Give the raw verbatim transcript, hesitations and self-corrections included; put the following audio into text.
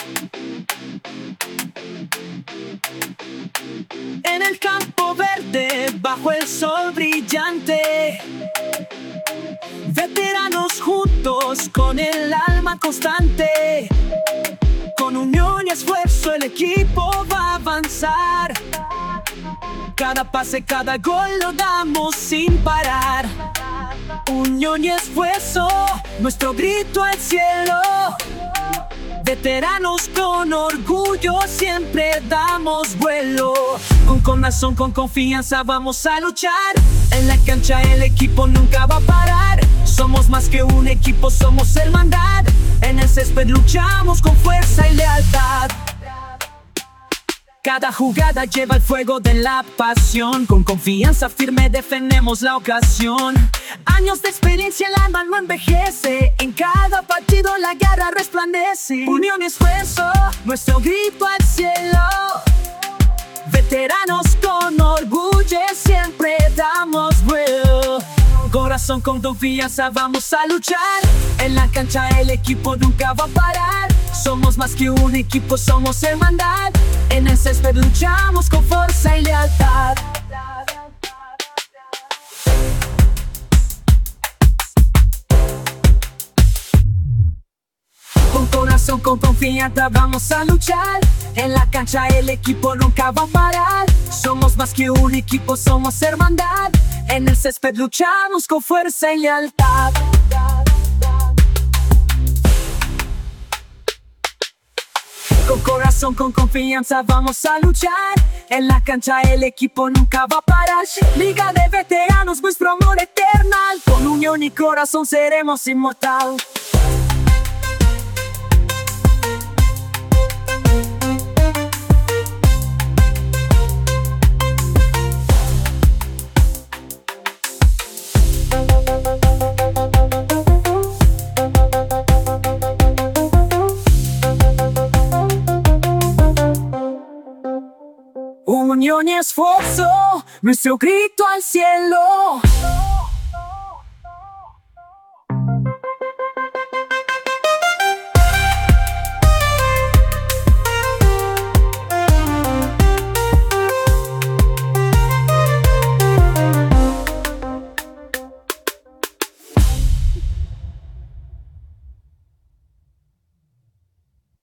En el campo verde, bajo el sol brillante, veteranos juntos con el alma constante. Con unión y esfuerzo el equipo va a avanzar. Cada pase, cada gol lo damos sin parar. Unión y esfuerzo, nuestro grito al cielo. Veteranos con orgullo siempre damos vuelo. Con corazón, con confianza vamos a luchar. En la cancha el equipo nunca va a parar. Somos más que un equipo, somos hermandad. En el césped luchamos con fuerza y lealtad. Cada jugada lleva el fuego de la pasión. Con confianza firme defendemos la ocasión. Años de experiencia, el alma no envejece. En cada partido la garra resplandece. Unión y esfuerzo, nuestro grito al cielo. Veteranos con orgullo siempre damos vuelo. Corazón, con confianza vamos a luchar. En la cancha el equipo nunca va a parar. Somos más que un equipo, somos hermandad. En el césped luchamos con fuerza y lealtad. Con corazón, con confianza vamos a luchar. En la cancha el equipo nunca va a parar. Somos más que un equipo, somos hermandad. En el césped luchamos con fuerza y lealtad. Con corazón, con confianza vamos a luchar. En la cancha el equipo nunca va a parar. Liga de veteranos, nuestro amor eternal. Con unión y corazón seremos inmortal. Unión y esfuerzo, nuestro grito al cielo.